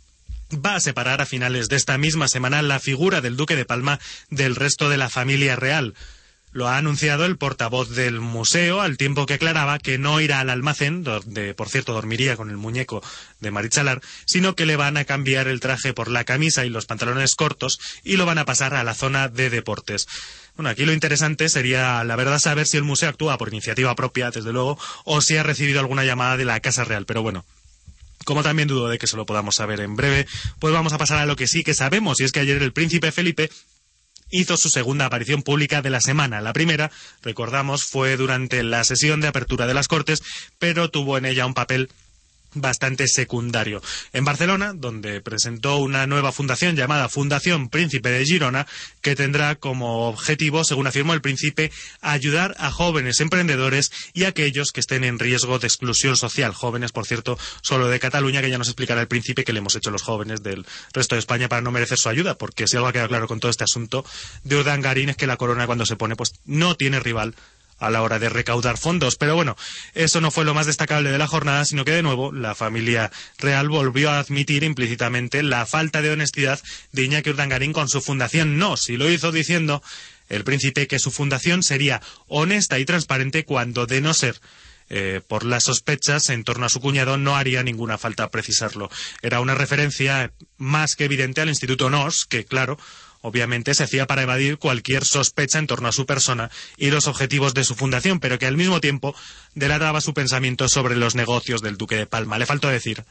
va a separar a finales de esta misma semana la figura del Duque de Palma del resto de la familia real. Lo ha anunciado el portavoz del museo, al tiempo que aclaraba que no irá al almacén, donde por cierto dormiría con el muñeco de Marichalar, sino que le van a cambiar el traje por la camisa y los pantalones cortos y lo van a pasar a la zona de deportes. Bueno, aquí lo interesante sería, la verdad, saber si el museo actúa por iniciativa propia, desde luego, o si ha recibido alguna llamada de la Casa Real, pero bueno. Como también dudo de que se lo podamos saber en breve, pues vamos a pasar a lo que sí que sabemos, y es que ayer el príncipe Felipe hizo su segunda aparición pública de la semana. La primera, recordamos, fue durante la sesión de apertura de las Cortes, pero tuvo en ella un papel bastante secundario. En Barcelona, donde presentó una nueva fundación llamada Fundación Príncipe de Girona, que tendrá como objetivo, según afirmó el príncipe, ayudar a jóvenes emprendedores y a aquellos que estén en riesgo de exclusión social. Jóvenes, por cierto, solo de Cataluña, que ya nos explicará el príncipe que le hemos hecho los jóvenes del resto de España para no merecer su ayuda, porque si algo ha quedado claro con todo este asunto de Urdangarín es que la corona, cuando se pone, pues no tiene rival a la hora de recaudar fondos. Pero bueno, eso no fue lo más destacable de la jornada, sino que de nuevo la familia real volvió a admitir implícitamente la falta de honestidad de Iñaki Urdangarín con su fundación. No, si lo hizo diciendo el príncipe que su fundación sería honesta y transparente cuando, de no ser Eh, por las sospechas en torno a su cuñado, no haría ninguna falta precisarlo. Era una referencia más que evidente al Instituto N O S, que claro, obviamente se hacía para evadir cualquier sospecha en torno a su persona y los objetivos de su fundación, pero que al mismo tiempo delataba su pensamiento sobre los negocios del Duque de Palma. Le faltó decir,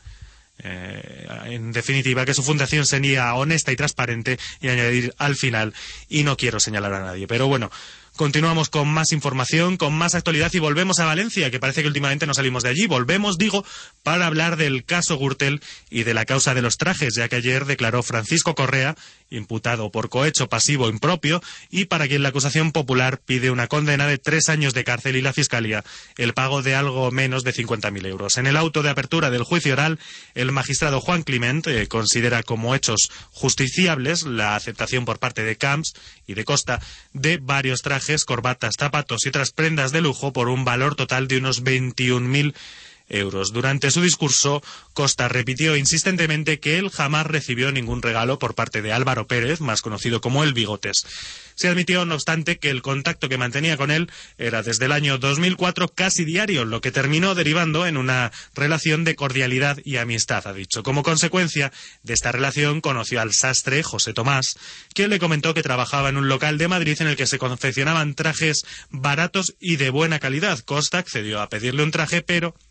eh, en definitiva, que su fundación sería honesta y transparente, y añadir al final, y no quiero señalar a nadie. Pero bueno, continuamos con más información, con más actualidad, y volvemos a Valencia, que parece que últimamente no salimos de allí. Volvemos, digo, para hablar del caso Gürtel y de la causa de los trajes, ya que ayer declaró Francisco Correa, imputado por cohecho pasivo impropio, y para quien la acusación popular pide una condena de tres años de cárcel y la Fiscalía el pago de algo menos de cincuenta mil euros. En el auto de apertura del juicio oral, el magistrado Juan Climent eh, considera como hechos justiciables la aceptación por parte de Camps y de Costa de varios trajes, corbatas, zapatos y otras prendas de lujo por un valor total de unos veintiún mil euros. Durante su discurso, Costa repitió insistentemente que él jamás recibió ningún regalo por parte de Álvaro Pérez, más conocido como el Bigotes. Se admitió, no obstante, que el contacto que mantenía con él era desde el año dos mil cuatro casi diario, lo que terminó derivando en una relación de cordialidad y amistad, ha dicho. Como consecuencia de esta relación, conoció al sastre José Tomás, quien le comentó que trabajaba en un local de Madrid en el que se confeccionaban trajes baratos y de buena calidad. Costa accedió a pedirle un traje, pero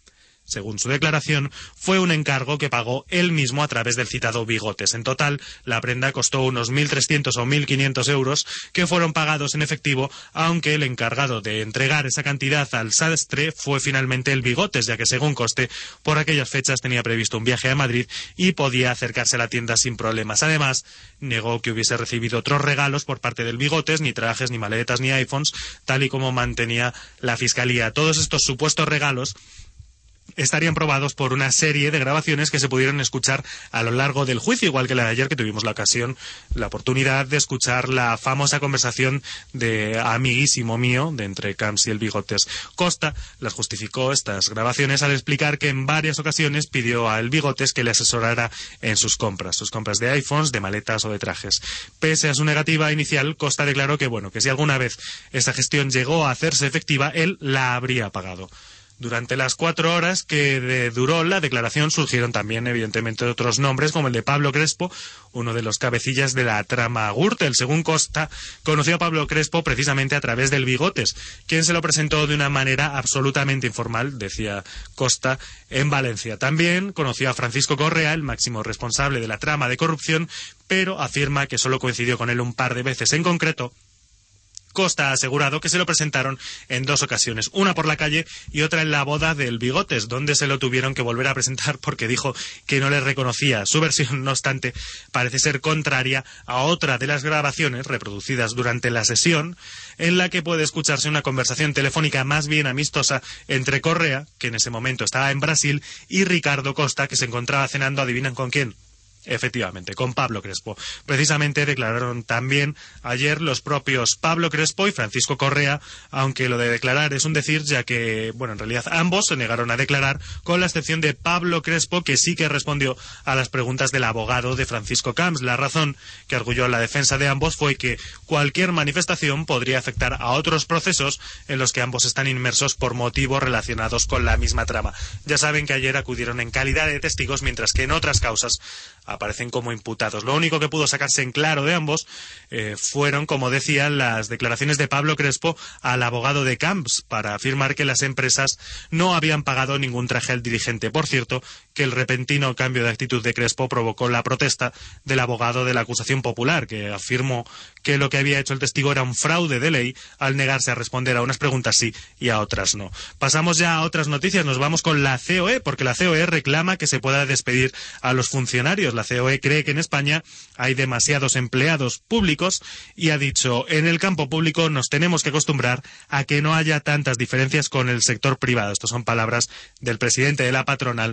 según su declaración, fue un encargo que pagó él mismo a través del citado Bigotes. En total, la prenda costó unos mil trescientos o mil quinientos euros que fueron pagados en efectivo, aunque el encargado de entregar esa cantidad al sastre fue finalmente el Bigotes, ya que según conste, por aquellas fechas tenía previsto un viaje a Madrid y podía acercarse a la tienda sin problemas. Además, negó que hubiese recibido otros regalos por parte del Bigotes, ni trajes, ni maletas, ni iPhones, tal y como mantenía la Fiscalía. Todos estos supuestos regalos estarían probados por una serie de grabaciones que se pudieron escuchar a lo largo del juicio, igual que la de ayer, que tuvimos la ocasión, la oportunidad de escuchar la famosa conversación de amiguísimo mío de entre Camps y el Bigotes. Costa las justificó, estas grabaciones, al explicar que en varias ocasiones pidió a el Bigotes que le asesorara en sus compras, sus compras de iPhones, de maletas o de trajes. Pese a su negativa inicial, Costa declaró que, bueno, que si alguna vez esa gestión llegó a hacerse efectiva, él la habría pagado. Durante las cuatro horas que de, duró la declaración surgieron también, evidentemente, otros nombres, como el de Pablo Crespo, uno de los cabecillas de la trama Gürtel. Según Costa, conoció a Pablo Crespo precisamente a través del Bigotes, quien se lo presentó de una manera absolutamente informal, decía Costa, en Valencia. También conoció a Francisco Correa, el máximo responsable de la trama de corrupción, pero afirma que solo coincidió con él un par de veces. En concreto, Costa ha asegurado que se lo presentaron en dos ocasiones, una por la calle y otra en la boda del Bigotes, donde se lo tuvieron que volver a presentar porque dijo que no le reconocía. Su versión, no obstante, parece ser contraria a otra de las grabaciones reproducidas durante la sesión, en la que puede escucharse una conversación telefónica más bien amistosa entre Correa, que en ese momento estaba en Brasil, y Ricardo Costa, que se encontraba cenando, ¿adivinan con quién? Efectivamente, con Pablo Crespo. Precisamente declararon también ayer los propios Pablo Crespo y Francisco Correa, aunque lo de declarar es un decir, ya que, bueno, en realidad ambos se negaron a declarar, con la excepción de Pablo Crespo, que sí que respondió a las preguntas del abogado de Francisco Camps. La razón que arguyó la defensa de ambos fue que cualquier manifestación podría afectar a otros procesos en los que ambos están inmersos por motivos relacionados con la misma trama. Ya saben que ayer acudieron en calidad de testigos, mientras que en otras causas aparecen como imputados. Lo único que pudo sacarse en claro de ambos eh, fueron, como decía, las declaraciones de Pablo Crespo al abogado de Camps para afirmar que las empresas no habían pagado ningún traje al dirigente. Por cierto, que el repentino cambio de actitud de Crespo provocó la protesta del abogado de la acusación popular, que afirmó que lo que había hecho el testigo era un fraude de ley al negarse a responder a unas preguntas sí y a otras no. Pasamos ya a otras noticias, nos vamos con la C O E, porque la C O E reclama que se pueda despedir a los funcionarios. La C O E cree que en España hay demasiados empleados públicos y ha dicho: en el campo público nos tenemos que acostumbrar a que no haya tantas diferencias con el sector privado. Estas son palabras del presidente de la patronal,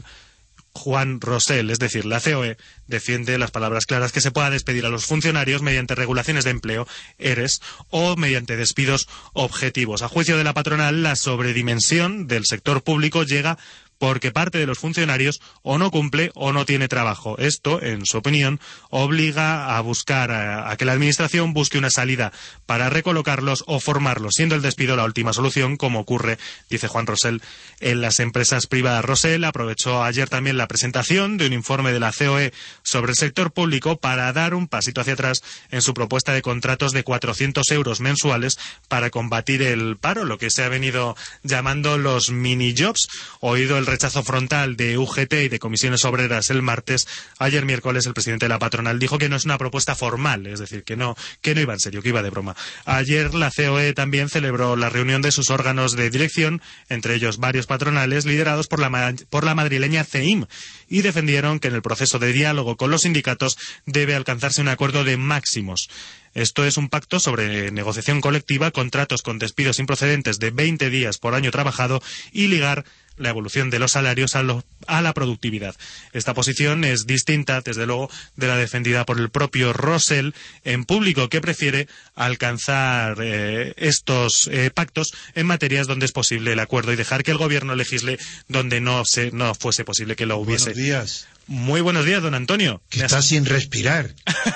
Juan Rosell. Es decir, la C O E defiende las palabras claras, que se pueda despedir a los funcionarios mediante regulaciones de empleo, ERES, o mediante despidos objetivos. A juicio de la patronal, la sobredimensión del sector público llega porque parte de los funcionarios o no cumple o no tiene trabajo. Esto, en su opinión, obliga a buscar a, a que la administración busque una salida para recolocarlos o formarlos, siendo el despido la última solución, como ocurre, dice Juan Rosell, en las empresas privadas. Rosell aprovechó ayer también la presentación de un informe de la C O E sobre el sector público para dar un pasito hacia atrás en su propuesta de contratos de cuatrocientos euros mensuales para combatir el paro, lo que se ha venido llamando los mini-jobs. Oído el rechazo frontal de U G T y de comisiones obreras el martes, ayer miércoles el presidente de la patronal dijo que no es una propuesta formal, es decir, que no, que no iba en serio, que iba de broma. Ayer la C O E también celebró la reunión de sus órganos de dirección, entre ellos varios patronales liderados por la, por la madrileña C E I M, y defendieron que en el proceso de diálogo con los sindicatos debe alcanzarse un acuerdo de máximos. Esto es un pacto sobre negociación colectiva, contratos con despidos improcedentes de veinte días por año trabajado y ligar la evolución de los salarios a, lo, a la productividad. Esta posición es distinta, desde luego, de la defendida por el propio Rosell en público, que prefiere alcanzar eh, estos eh, pactos en materias donde es posible el acuerdo y dejar que el gobierno legisle donde no, se, no fuese posible que lo hubiese. Buenos días. Muy buenos días, don Antonio. Que estás has... sin respirar.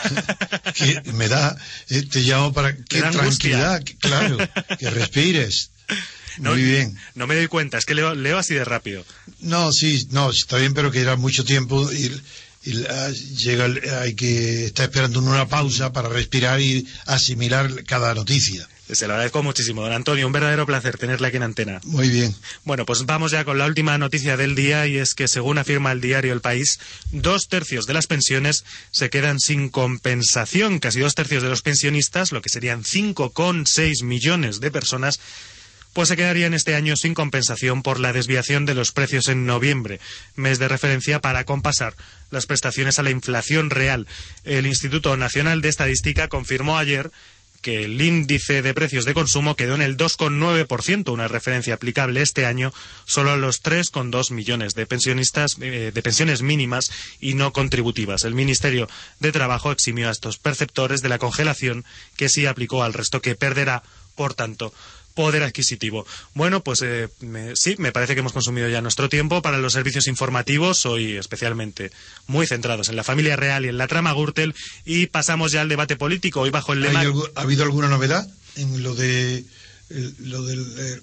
Que me da, eh, te llamo para que tranquilidad, que, claro, que respires. No, Muy bien. No me doy cuenta, es que leo, leo así de rápido. No, sí, no, está bien, pero que era mucho tiempo y, y uh, llega, hay que estar esperando una pausa para respirar y asimilar cada noticia. Se lo agradezco muchísimo, don Antonio, un verdadero placer tenerle aquí en antena. Muy bien. Bueno, pues vamos ya con la última noticia del día, y es que según afirma el diario El País, dos tercios de las pensiones se quedan sin compensación. Casi dos tercios de los pensionistas, lo que serían cinco coma seis millones de personas, pues se quedarían este año sin compensación por la desviación de los precios en noviembre, mes de referencia para compasar las prestaciones a la inflación real. El Instituto Nacional de Estadística confirmó ayer que el índice de precios de consumo quedó en el dos coma nueve por ciento, una referencia aplicable este año solo a los tres coma dos millones de pensionistas eh, de pensiones mínimas y no contributivas. El Ministerio de Trabajo eximió a estos perceptores de la congelación que sí aplicó al resto, que perderá, por tanto, poder adquisitivo. Bueno, pues eh, me, sí, me parece que hemos consumido ya nuestro tiempo para los servicios informativos, hoy especialmente muy centrados en la familia real y en la trama Gürtel, y pasamos ya al debate político, hoy bajo el lema... ¿Ha habido alguna novedad en lo de el, lo del... Eh...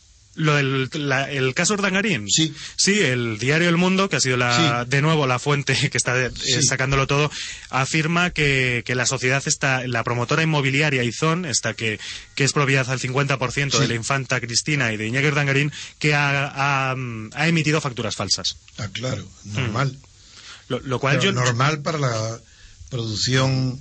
Lo del la, el caso Urdangarín. Sí. Sí, el diario El Mundo, que ha sido la, sí. de nuevo la fuente que está de, sí. eh, sacándolo todo, afirma que, que la sociedad está, la promotora inmobiliaria Izón, esta que, que es propiedad al cincuenta por ciento sí. de la infanta Cristina y de Iñaki Urdangarín, que ha, ha, ha emitido facturas falsas. Ah, claro, normal. Mm. Lo, lo cual Pero yo... normal para la producción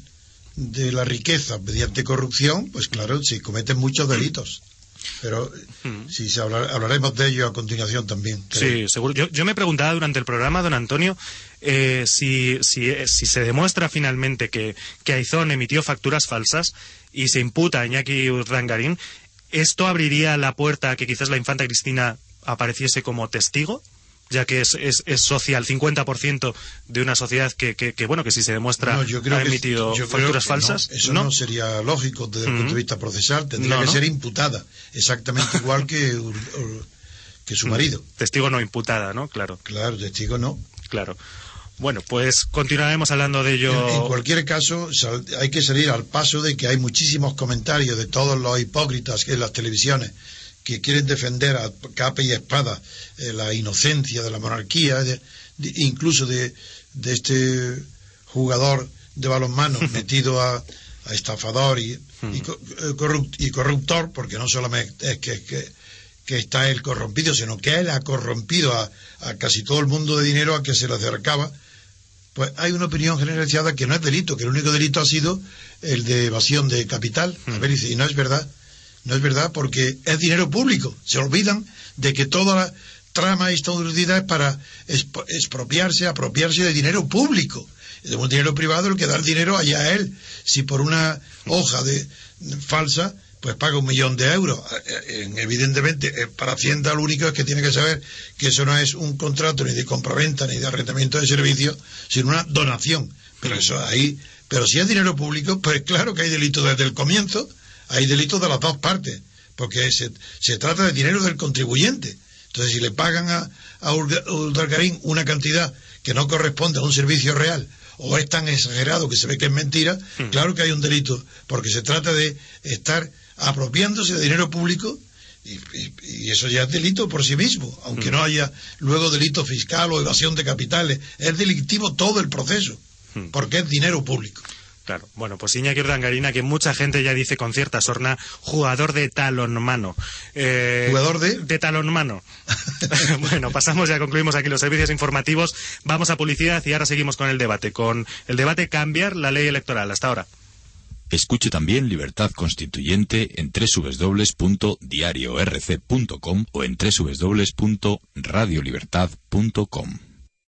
de la riqueza mediante corrupción, pues claro, se cometen muchos delitos. Pero mm. si se hablar, hablaremos de ello a continuación también. Creo. Sí, seguro. Yo, yo me preguntaba durante el programa, don Antonio, eh, si, si, si se demuestra finalmente que, que Aizón emitió facturas falsas y se imputa a Iñaki Urdangarín, ¿esto abriría la puerta a que quizás la infanta Cristina apareciese como testigo? Ya que es, es, es socia al cincuenta por ciento de una sociedad que, que, que bueno, que si se demuestra no, yo creo ha emitido que, facturas falsas. No, eso no. no sería lógico desde el uh-huh. punto de vista procesal, tendría no, que no. ser imputada, exactamente igual que, que su marido. Testigo no imputada, ¿no? Claro. Claro, testigo no. Claro. Bueno, pues continuaremos hablando de ello. En, en cualquier caso, hay que salir al paso de que hay muchísimos comentarios de todos los hipócritas que en las televisiones que quieren defender a capa y espada eh, la inocencia de la monarquía, de, de, incluso de, de este jugador de balonmano metido a, a estafador y, y, corrupt, y corruptor, porque no solamente es que, que, que está él corrompido, sino que él ha corrompido a, a casi todo el mundo de dinero a que se le acercaba. Pues hay una opinión generalizada que no es delito, que el único delito ha sido el de evasión de capital. A ver, y no es verdad. No es verdad, porque es dinero público. Se olvidan de que toda la trama estadounidense es para expropiarse, apropiarse de dinero público. De un dinero privado, el que da el dinero allá a él. Si por una hoja de falsa, pues paga un millón de euros. Evidentemente, para Hacienda lo único es que tiene que saber que eso no es un contrato ni de compraventa ni de arrendamiento de servicios, sino una donación. Pero eso ahí, pero si es dinero público, pues claro que hay delito desde el comienzo. Hay delitos de las dos partes, porque se, se trata de dinero del contribuyente. Entonces, si le pagan a, a Urdangarín una cantidad que no corresponde a un servicio real, o es tan exagerado que se ve que es mentira, mm. claro que hay un delito, porque se trata de estar apropiándose de dinero público, y, y, y eso ya es delito por sí mismo, aunque mm. no haya luego delito fiscal o evasión de capitales. Es delictivo todo el proceso, mm. porque es dinero público. Claro, bueno, pues Iñaki Urdangarín, que mucha gente ya dice con cierta sorna, jugador de talonmano. Eh, ¿Jugador de? De talonmano. Bueno, pasamos, ya concluimos aquí los servicios informativos, vamos a publicidad y ahora seguimos con el debate, con el debate cambiar la ley electoral. Hasta ahora. Escuche también Libertad Constituyente en doble u doble u doble u punto diario r c punto com o en doble u doble u doble u punto radio libertad punto com.